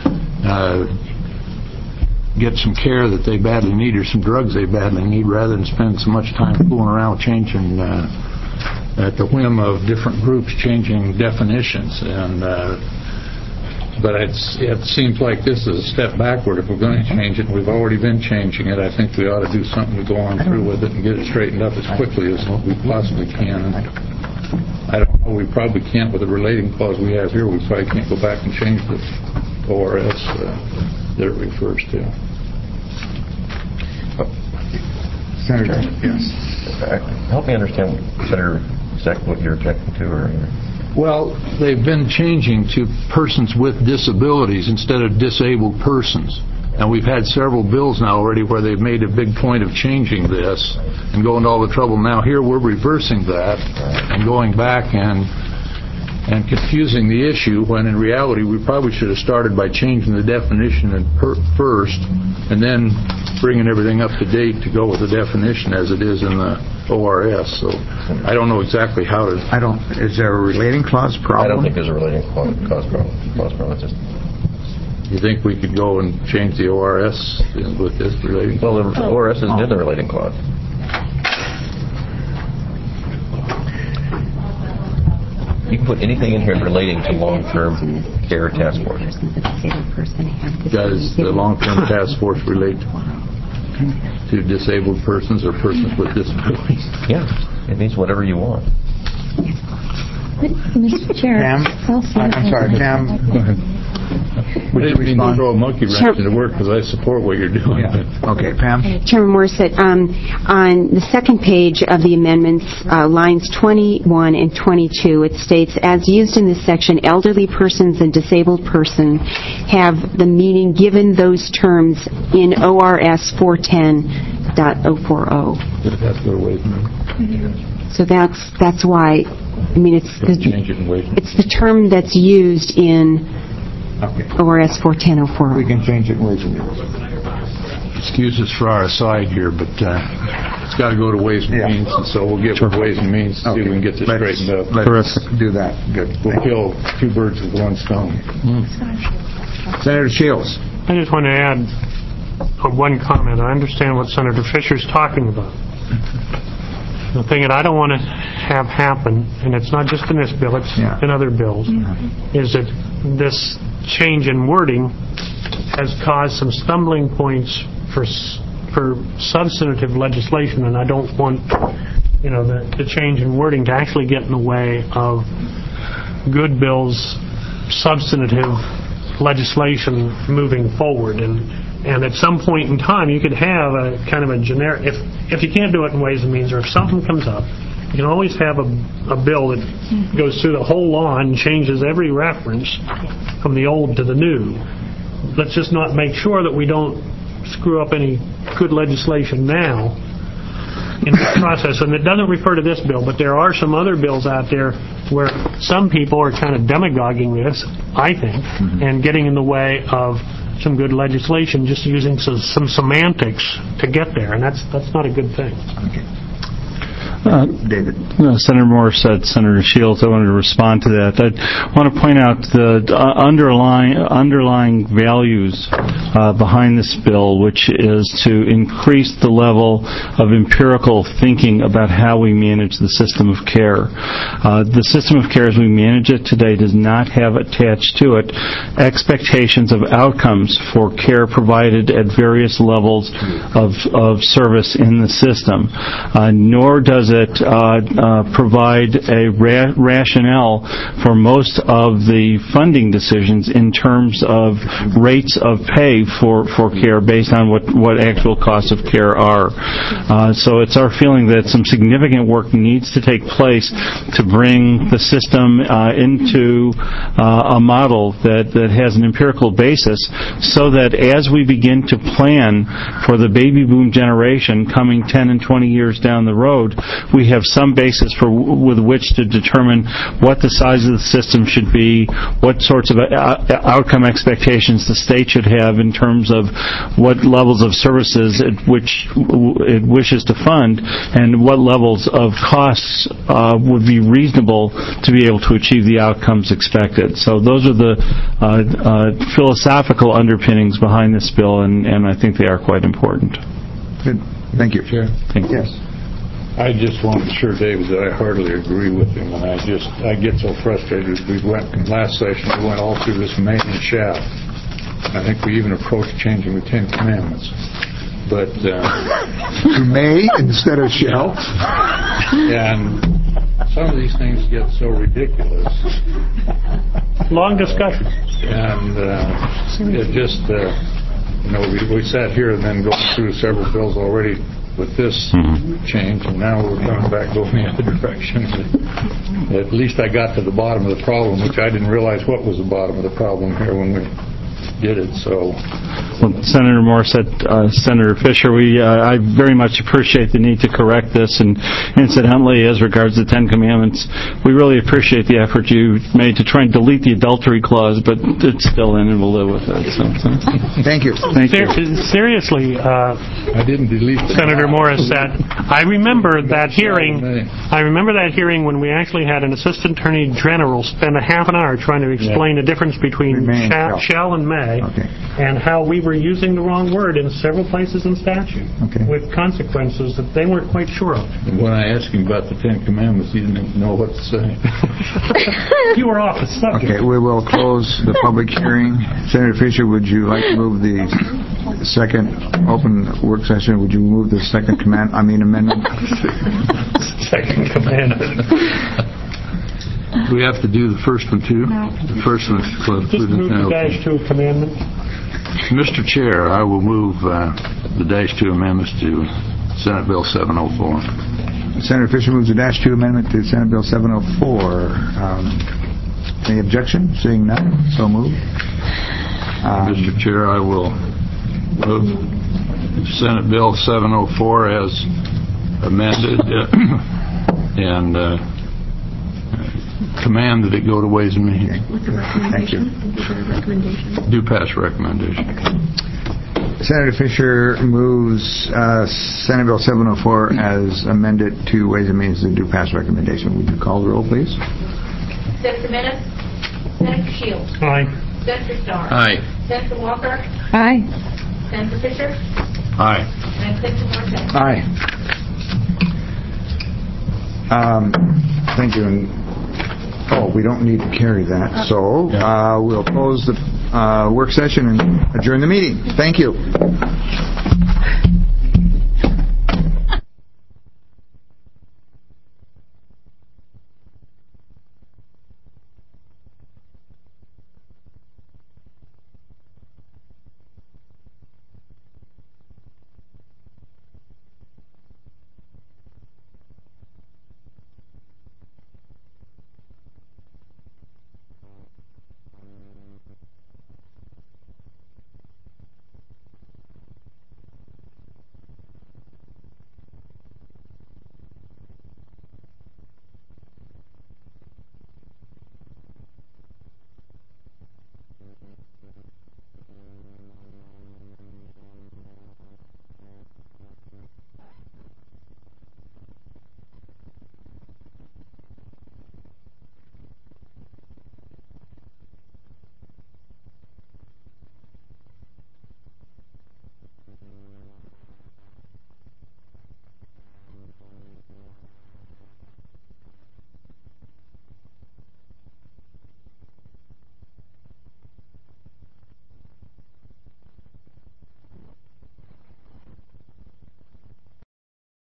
get some care that they badly need or some drugs they badly need, rather than spend so much time fooling around changing at the whim of different groups changing definitions. But it seems like this is a step backward if we're going to change it. We've already been changing it. I think we ought to do something to go on through with it and get it straightened up as quickly as we possibly can. I don't know, we probably can't with the relating clause we have here. We probably can't go back and change the ORS that it refers to.
Senator, yes.
Help me understand, Senator, exactly what you're objecting to.
Well, they've been changing to persons with disabilities instead of disabled persons. And we've had several bills now already where they've made a big point of changing this and going to all the trouble. Now here we're reversing that and going back and confusing the issue, when in reality we probably should have started by changing the definition first and then bringing everything up to date to go with the definition as it is in the ORS. So I don't know exactly how to... Is there a relating clause problem?
I don't think there's a relating clause problem.
You think we could go and change the ORS with this relating clause?
Well, the ORS isn't in the relating clause. You can put anything in here relating to long-term care task force.
Does the long-term task force relate to disabled persons or persons with disabilities?
Yeah, it means whatever you want.
Mr. Chair.
Pam? I'm sorry, Pam. Go ahead.
I didn't mean to throw a monkey wrench into work because I support what you're doing.
Yeah. Okay, Pam.
Chairman Morissette, on the second page of the amendments, lines 21 and 22, it states, as used in this section, elderly persons and disabled person have the meaning given those terms in ORS 410.040. So that's why, I mean, it's the term that's used in ORS 410.040.
We can change it in Ways and Means.
Excuses for our aside here, but it's got to go to Ways and Means, and so we'll get with Ways and Means to see if we can get this straightened up.
Let's do that. Good.
We'll kill two birds with one stone.
Senator Shields.
I just want to add one comment. I understand what Senator Fisher's talking about. The thing that I don't want to have happen, and it's not just in this bill, it's in other bills, is that this change in wording has caused some stumbling points for substantive legislation, and I don't want the change in wording to actually get in the way of good bills, substantive legislation moving forward. And at some point in time, you could have a kind of a generic... If you can't do it in Ways and Means, or if something comes up, you can always have a bill that goes through the whole law and changes every reference from the old to the new. Let's just not make sure that we don't screw up any good legislation now in the process. And it doesn't refer to this bill, but there are some other bills out there where some people are kind of demagoguing this, I think, and getting in the way of some good legislation, just using some semantics to get there, and that's not a good thing.
Okay. David.
Senator Moore said, Senator Shields, I wanted to respond to that. I want to point out the underlying values behind this bill, which is to increase the level of empirical thinking about how we manage the system of care. The system of care as we manage it today does not have attached to it expectations of outcomes for care provided at various levels of service in the system, nor does it provide a rationale for most of the funding decisions in terms of rates of pay for care based on what actual costs of care are. So it's our feeling that some significant work needs to take place to bring the system into a model that has an empirical basis, so that as we begin to plan for the baby boom generation coming 10 and 20 years down the road, we have some basis with which to determine what the size of the system should be, what sorts of outcome expectations the state should have in terms of what levels of services it wishes to fund, and what levels of costs would be reasonable to be able to achieve the outcomes expected. So those are the philosophical underpinnings behind this bill, and I think they are quite important.
Good. Thank you.
Chair?
Thank you.
Yes. I just want to assure David that I heartily agree with him, and I get so frustrated. Last session, we went all through this may and shall. I think we even approached changing the Ten Commandments. But
to may instead of shall.
And some of these things get so ridiculous.
Long discussion.
And it just, we sat here and then going through several bills already with this change, and now we're coming back going the other direction. At least I got to the bottom of the problem, which I didn't realize what was the bottom of the problem here when we did it. So,
well, Senator Moore said, Senator Fisher, I very much appreciate the need to correct this, and incidentally, as regards the Ten Commandments, we really appreciate the effort you made to try and delete the adultery clause, but it's still in and we'll live with it. So.
Thank you.
Thank you.
Seriously,
I didn't delete
Senator Morris said, I remember that hearing when we actually had an Assistant Attorney General spend a half an hour trying to explain the difference between shall and may.
Okay.
And how we were using the wrong word in several places in statute with consequences that they weren't quite sure of.
When I asked him about the Ten Commandments, he didn't know what to say.
You were off the subject.
Okay, we will close the public hearing. Senator Fisher, would you like to move the second open work session? Would you move the second amendment?
Second commandment.
Do we have to do the first one, too?
No.
The first one is closed.
Just move the -2 commandment.
Mr. Chair, I will move the -2 amendments to Senate Bill 704.
Senator Fisher moves the -2 amendment to Senate Bill 704. Any objection? Seeing none, so moved.
Mr. Chair, I will move Senate Bill 704 as amended and command that it go to Ways and Means.
With the recommendation.
Thank you.
Do pass recommendation.
Senator Fisher moves Senate Bill 704 as amended to Ways and Means to do pass recommendation. Would you call the roll, please?
Senator Menace? Senator Shields?
Aye.
Senator Starr?
Aye.
Senator Walker?
Aye.
Senator Fisher?
Aye.
And Senator Morissette?
Aye. Thank you. We don't need to carry that. So we'll close the work session and adjourn the meeting. Thank you.